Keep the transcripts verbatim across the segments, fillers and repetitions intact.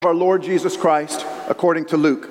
Our Lord Jesus Christ, according to Luke.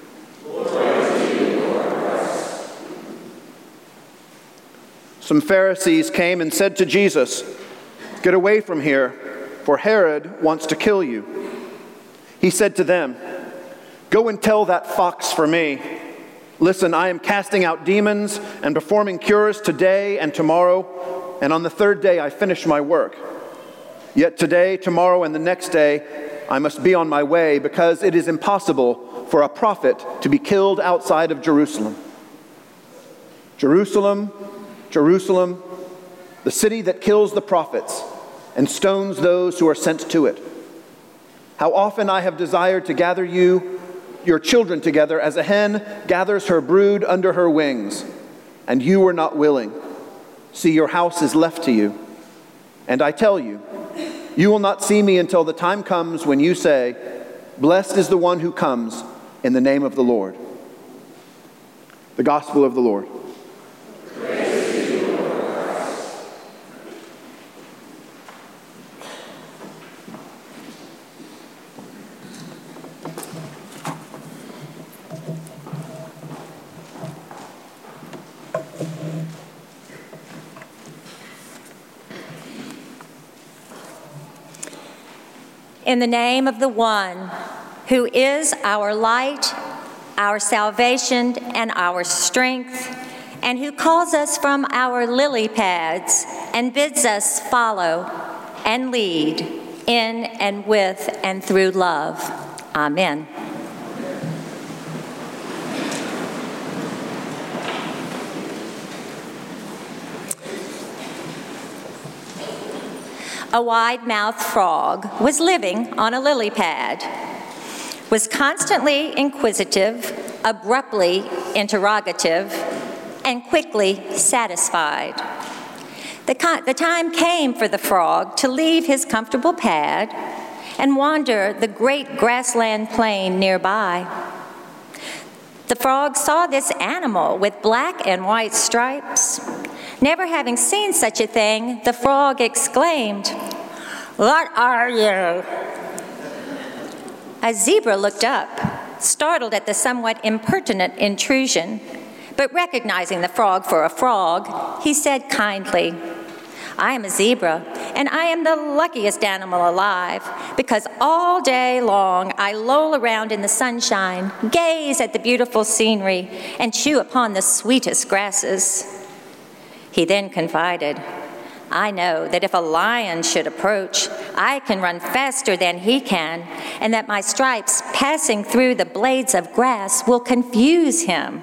Some Pharisees came and said to Jesus, "Get away from here, for Herod wants to kill you." He said to them, "Go and tell that fox for me. Listen, I am casting out demons and performing cures today and tomorrow, and on the third day I finish my work. Yet today, tomorrow, and the next day I must be on my way, because it is impossible for a prophet to be killed outside of Jerusalem. Jerusalem, Jerusalem, the city that kills the prophets and stones those who are sent to it. How often I have desired to gather you, your children together, as a hen gathers her brood under her wings, and you were not willing. See, your house is left to you. And I tell you, you will not see me until the time comes when you say, 'Blessed is the one who comes in the name of the Lord.'" The Gospel of the Lord. Praise to you, Lord Christ. In the name of the one who is our light, our salvation, and our strength, and who calls us from our lily pads and bids us follow and lead in and with and through love. Amen. A wide-mouthed frog was living on a lily pad, was constantly inquisitive, abruptly interrogative, and quickly satisfied. The, con- the time came for the frog to leave his comfortable pad and wander the great grassland plain nearby. The frog saw this animal with black and white stripes. Never having seen such a thing, the frog exclaimed, "What are you?" A zebra looked up, startled at the somewhat impertinent intrusion, but recognizing the frog for a frog, he said kindly, "I am a zebra, and I am the luckiest animal alive, because all day long I loll around in the sunshine, gaze at the beautiful scenery, and chew upon the sweetest grasses." He then confided, "I know that if a lion should approach, I can run faster than he can, and that my stripes passing through the blades of grass will confuse him."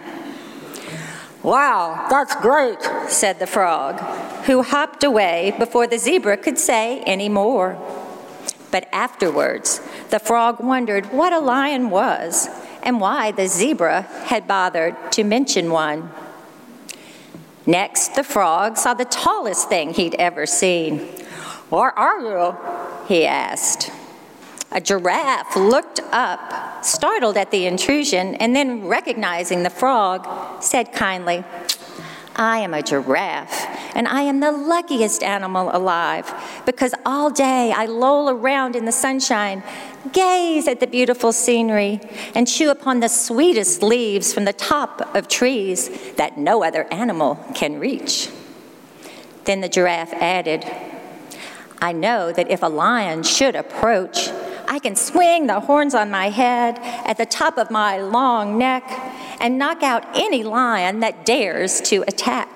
"Wow, that's great," said the frog, who hopped away before the zebra could say any more. But afterwards, the frog wondered what a lion was and why the zebra had bothered to mention one. Next, the frog saw the tallest thing he'd ever seen. "What are you?" he asked. A giraffe looked up, startled at the intrusion, and then recognizing the frog, said kindly, "I am a giraffe, and I am the luckiest animal alive, because all day I loll around in the sunshine, gaze at the beautiful scenery, and chew upon the sweetest leaves from the top of trees that no other animal can reach." Then the giraffe added, "I know that if a lion should approach, I can swing the horns on my head at the top of my long neck and knock out any lion that dares to attack."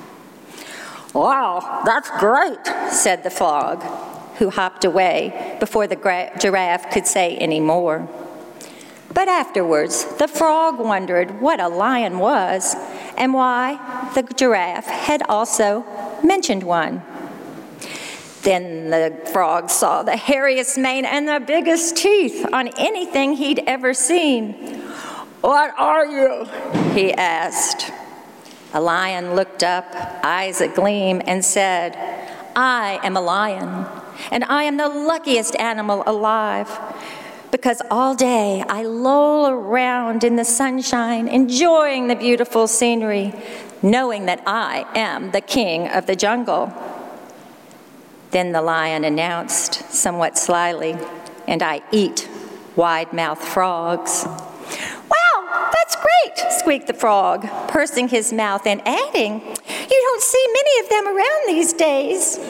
"Wow, that's great," said the frog, who hopped away before the gra- giraffe could say any more. But afterwards, the frog wondered what a lion was and why the giraffe had also mentioned one. Then the frog saw the hairiest mane and the biggest teeth on anything he'd ever seen. "What are you?" he asked. A lion looked up, eyes agleam, and said, "I am a lion, and I am the luckiest animal alive, because all day I loll around in the sunshine, enjoying the beautiful scenery, knowing that I am the king of the jungle." Then the lion announced, somewhat slyly, "And I eat wide-mouthed frogs. "Wow, that's great," squeaked the frog, pursing his mouth and adding, "You don't see many of them around these days."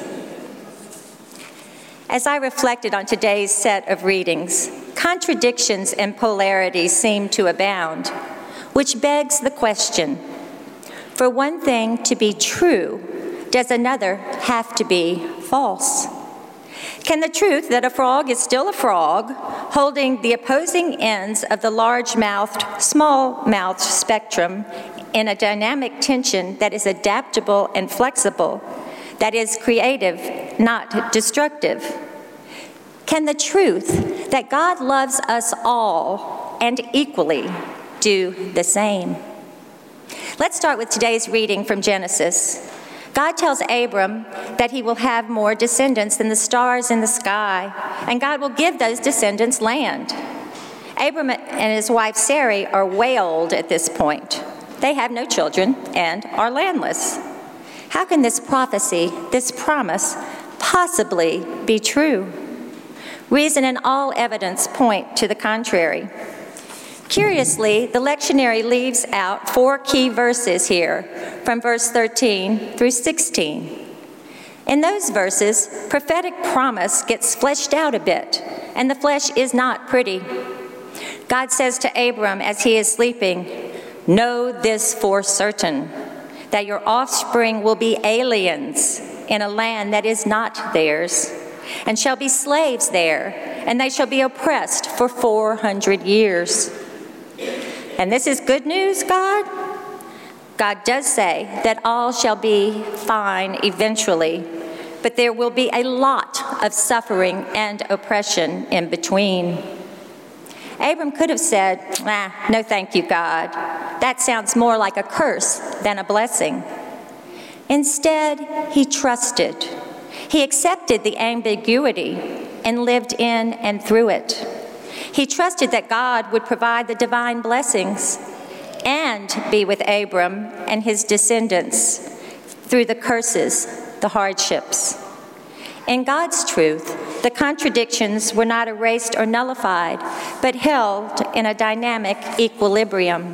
As I reflected on today's set of readings, contradictions and polarities seem to abound, which begs the question, for one thing to be true, does another have to be false? Can the truth that a frog is still a frog, holding the opposing ends of the large-mouthed, small-mouthed spectrum in a dynamic tension that is adaptable and flexible, that is creative, not destructive? Can the truth that God loves us all and equally do the same? Let's start with today's reading from Genesis. God tells Abram that he will have more descendants than the stars in the sky, and God will give those descendants land. Abram and his wife Sarai are way old at this point. They have no children and are landless. How can this prophecy, this promise, possibly be true? Reason and all evidence point to the contrary. Curiously, the lectionary leaves out four key verses here, from verse thirteen through sixteen. In those verses, prophetic promise gets fleshed out a bit, and the flesh is not pretty. God says to Abram as he is sleeping, "Know this for certain, that your offspring will be aliens in a land that is not theirs, and shall be slaves there, and they shall be oppressed for four hundred years. And this is good news, God? God does say that all shall be fine eventually, but there will be a lot of suffering and oppression in between. Abram could have said, ah, no thank you, God. That sounds more like a curse than a blessing. Instead, he trusted. He accepted the ambiguity and lived in and through it. He trusted that God would provide the divine blessings and be with Abram and his descendants through the curses, the hardships. In God's truth, the contradictions were not erased or nullified, but held in a dynamic equilibrium.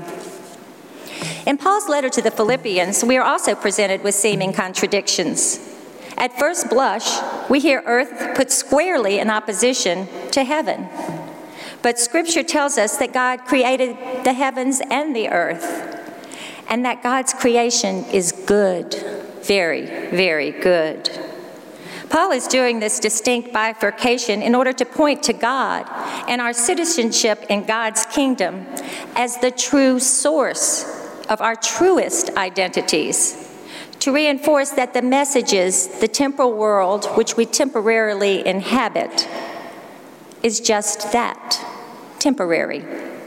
In Paul's letter to the Philippians, we are also presented with seeming contradictions. At first blush, we hear earth put squarely in opposition to heaven. But Scripture tells us that God created the heavens and the earth, and that God's creation is good, very, very good. Paul is doing this distinct bifurcation in order to point to God and our citizenship in God's kingdom as the true source of our truest identities, to reinforce that the messages, the temporal world which we temporarily inhabit, is just that, temporary.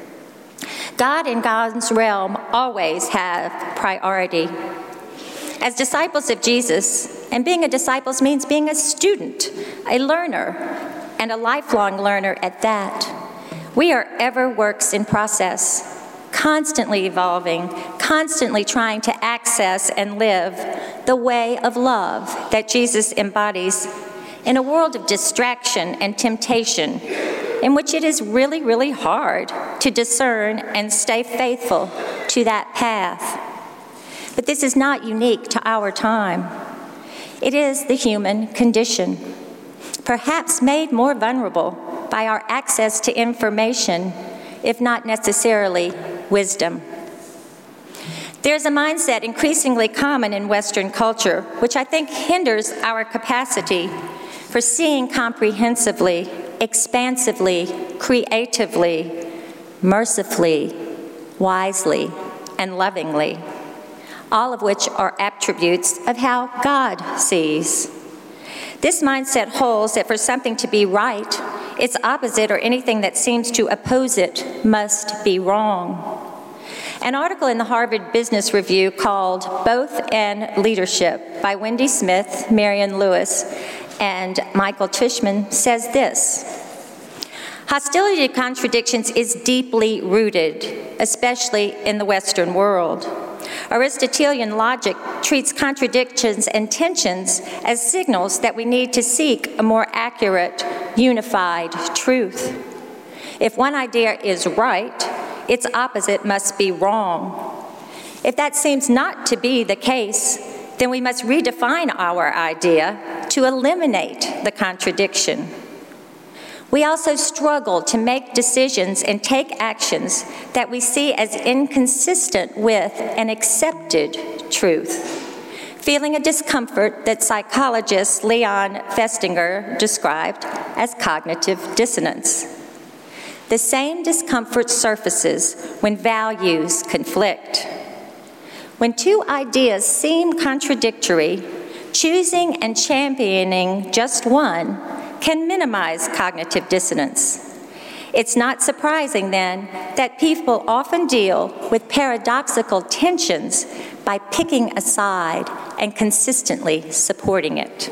God in God's realm always have priority. As disciples of Jesus, and being a disciple means being a student, a learner, and a lifelong learner at that, we are ever works in process, constantly evolving, constantly trying to access and live the way of love that Jesus embodies in a world of distraction and temptation, in which it is really, really hard to discern and stay faithful to that path. But this is not unique to our time. It is the human condition, perhaps made more vulnerable by our access to information, if not necessarily wisdom. There's a mindset increasingly common in Western culture, which I think hinders our capacity for seeing comprehensively, expansively, creatively, mercifully, wisely, and lovingly, all of which are attributes of how God sees. This mindset holds that for something to be right, its opposite or anything that seems to oppose it must be wrong. An article in the Harvard Business Review called Both and Leadership by Wendy Smith, Marion Lewis, and Michael Tishman says this: hostility to contradictions is deeply rooted, especially in the Western world. Aristotelian logic treats contradictions and tensions as signals that we need to seek a more accurate, unified truth. If one idea is right, its opposite must be wrong. If that seems not to be the case, then we must redefine our idea to eliminate the contradiction. We also struggle to make decisions and take actions that we see as inconsistent with an accepted truth, feeling a discomfort that psychologist Leon Festinger described as cognitive dissonance. The same discomfort surfaces when values conflict. When two ideas seem contradictory, choosing and championing just one can minimize cognitive dissonance. It's not surprising, then, that people often deal with paradoxical tensions by picking a side and consistently supporting it.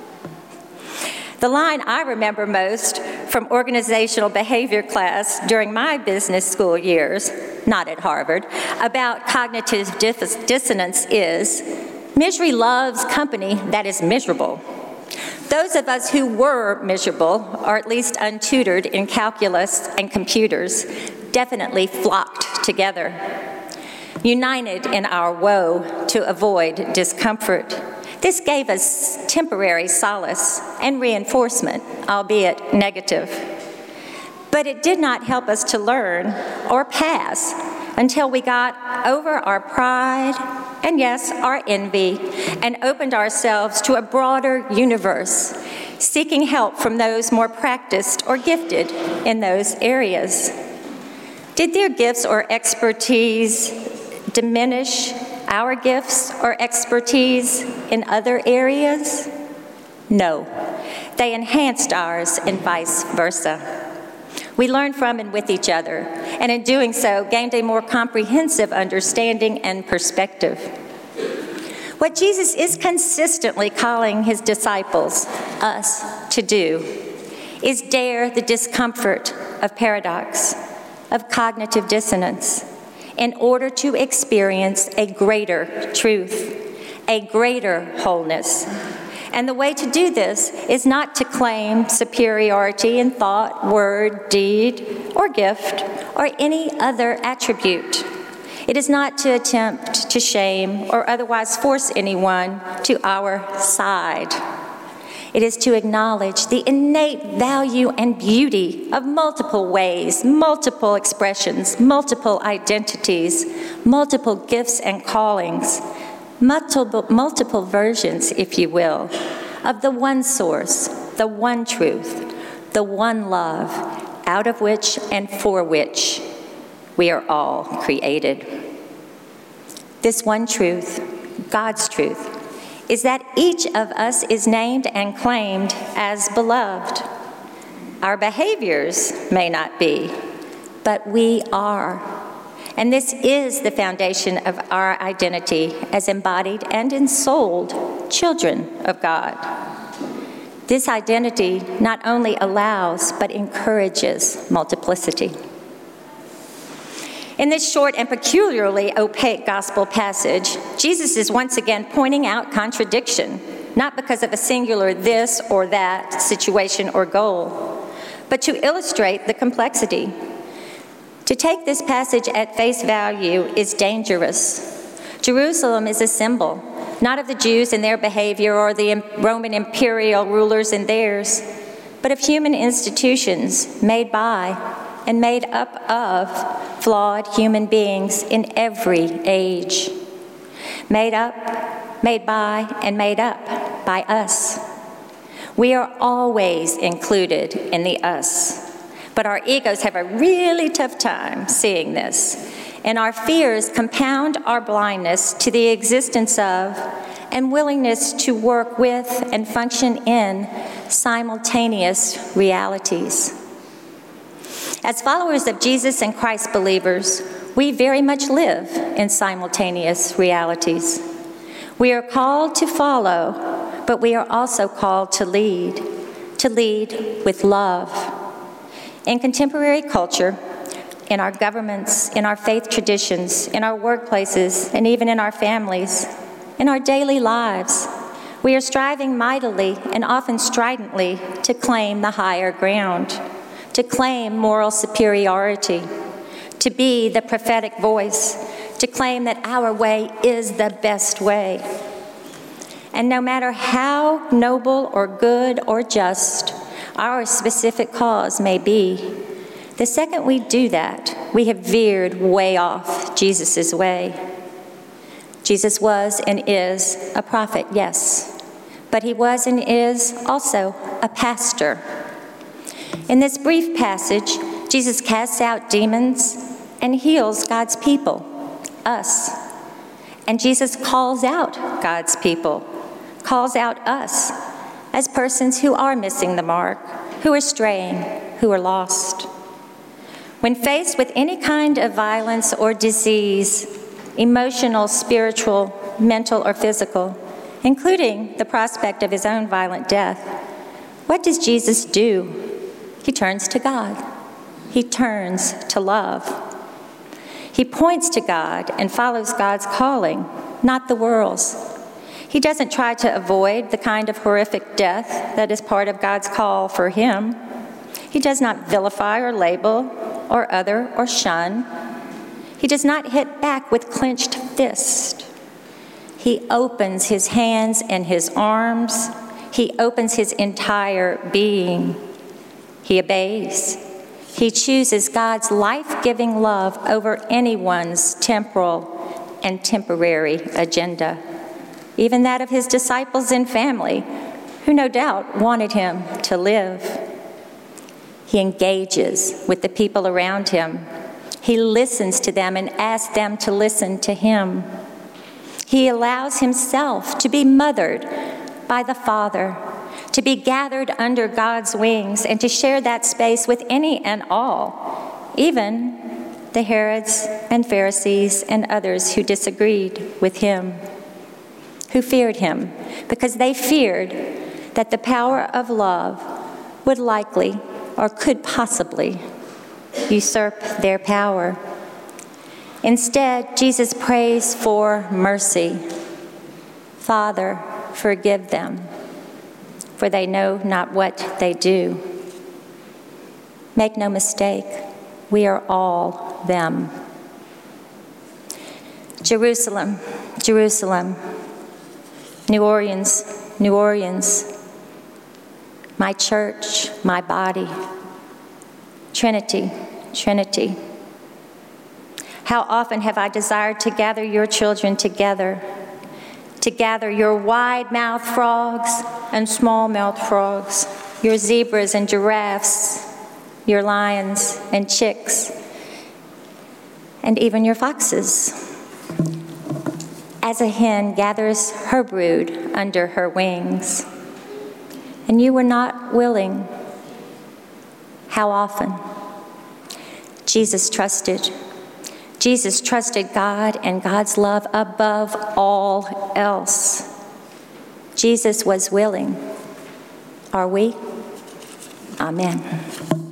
The line I remember most from organizational behavior class during my business school years, not at Harvard, about cognitive dis- dissonance is, misery loves company that is miserable. Those of us who were miserable, or at least untutored in calculus and computers, definitely flocked together, united in our woe to avoid discomfort. This gave us temporary solace and reinforcement, albeit negative. But it did not help us to learn or pass until we got over our pride and, yes, our envy, and opened ourselves to a broader universe, seeking help from those more practiced or gifted in those areas. Did their gifts or expertise diminish our gifts or expertise in other areas? No. They enhanced ours and vice versa. We learned from and with each other, and in doing so, gained a more comprehensive understanding and perspective. What Jesus is consistently calling his disciples, us, to do is dare the discomfort of paradox, of cognitive dissonance, in order to experience a greater truth, a greater wholeness. And the way to do this is not to claim superiority in thought, word, deed, or gift, or any other attribute. It is not to attempt to shame or otherwise force anyone to our side. It is to acknowledge the innate value and beauty of multiple ways, multiple expressions, multiple identities, multiple gifts and callings, multiple, multiple versions, if you will, of the one source, the one truth, the one love, out of which and for which we are all created. This one truth, God's truth, is that each of us is named and claimed as beloved. Our behaviors may not be, but we are. And this is the foundation of our identity as embodied and ensouled children of God. This identity not only allows, but encourages multiplicity. In this short and peculiarly opaque gospel passage, Jesus is once again pointing out contradiction, not because of a singular this or that situation or goal, but to illustrate the complexity. To take this passage at face value is dangerous. Jerusalem is a symbol, not of the Jews and their behavior or the Roman imperial rulers and theirs, but of human institutions made by and made up of flawed human beings in every age. Made up, made by, and made up by us. We are always included in the us. But our egos have a really tough time seeing this, and our fears compound our blindness to the existence of and willingness to work with and function in simultaneous realities. As followers of Jesus and Christ believers, we very much live in simultaneous realities. We are called to follow, but we are also called to lead, to lead with love. In contemporary culture, in our governments, in our faith traditions, in our workplaces, and even in our families, in our daily lives, we are striving mightily and often stridently to claim the higher ground, to claim moral superiority, to be the prophetic voice, to claim that our way is the best way. And no matter how noble or good or just our specific cause may be, the second we do that, we have veered way off Jesus' way. Jesus was and is a prophet, yes, but he was and is also a pastor. In this brief passage, Jesus casts out demons and heals God's people, us. And Jesus calls out God's people, calls out us as persons who are missing the mark, who are straying, who are lost. When faced with any kind of violence or disease, emotional, spiritual, mental, or physical, including the prospect of his own violent death, what does Jesus do? He turns to God. He turns to love. He points to God and follows God's calling, not the world's. He doesn't try to avoid the kind of horrific death that is part of God's call for him. He does not vilify or label or other or shun. He does not hit back with clenched fist. He opens his hands and his arms. He opens his entire being. He obeys. He chooses God's life-giving love over anyone's temporal and temporary agenda, even that of his disciples and family, who no doubt wanted him to live. He engages with the people around him. He listens to them and asks them to listen to him. He allows himself to be mothered by the Father, to be gathered under God's wings, and to share that space with any and all, even the Herods and Pharisees and others who disagreed with him, who feared him, because they feared that the power of love would likely or could possibly usurp their power. Instead, Jesus prays for mercy. Father, forgive them, for they know not what they do. Make no mistake, we are all them. Jerusalem, Jerusalem, New Orleans, New Orleans, my church, my body, Trinity, Trinity. How often have I desired to gather your children together, to gather your wide-mouthed frogs and small-mouthed frogs, your zebras and giraffes, your lions and chicks, and even your foxes, as a hen gathers her brood under her wings. And you were not willing. How often? Jesus trusted. Jesus trusted God and God's love above all else. Jesus was willing. Are we? Amen.